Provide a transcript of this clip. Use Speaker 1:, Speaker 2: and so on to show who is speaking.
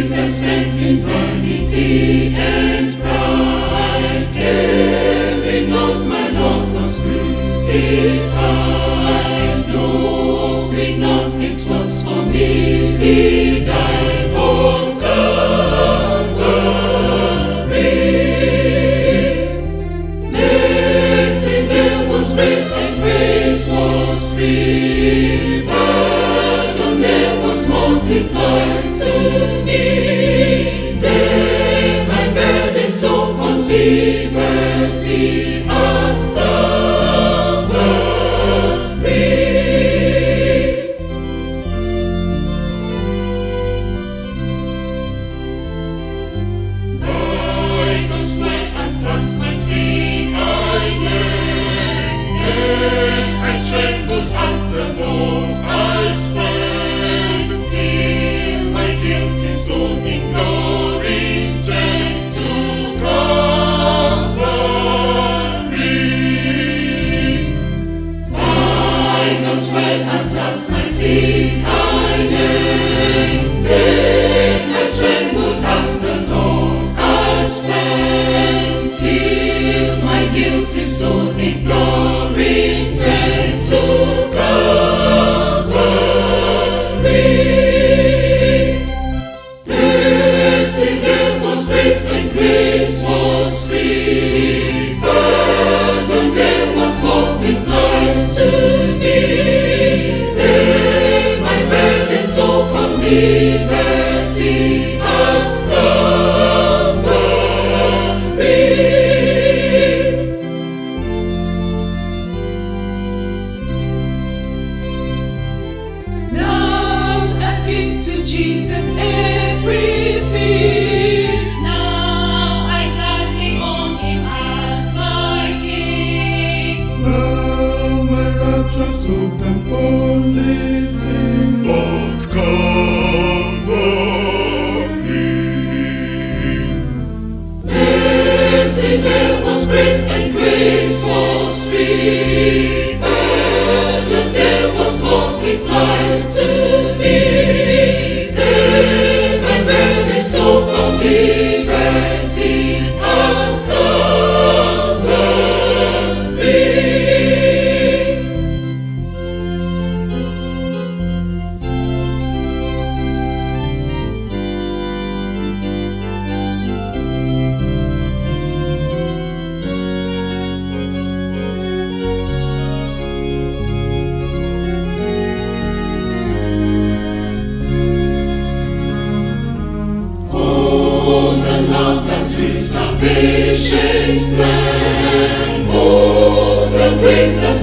Speaker 1: Jesus spent eternity and pride, caring not my Lord was crucified, knowing not it was for me He died on Calvary. Mercy there was great and grace was free, pardon there was multiplied to me. There my burden so for liberty at Calvary. By the sweat at last my sin I learned, then I trembled as the Lord I spent, till my guilty soul ignoring turned to Calvary. By the sweat at last my sin I learned, then I trembled as the Lord I spent, till my guilty soul ignoring turned to Calvary. Mercy there was great and grace was free, pardon there was multiplied to me. There my burden so for liberty at Calvary. Now I give to Jesus everything. Now I gladly own Him as my King.
Speaker 2: Now my rapture soul can only sing of Calvary.
Speaker 1: Mercy there was great and grace was free, pardon there was multiplied to me. There my burden so for liberty at Calvary. Oh, the love that through salvation's plan, oh, the grace that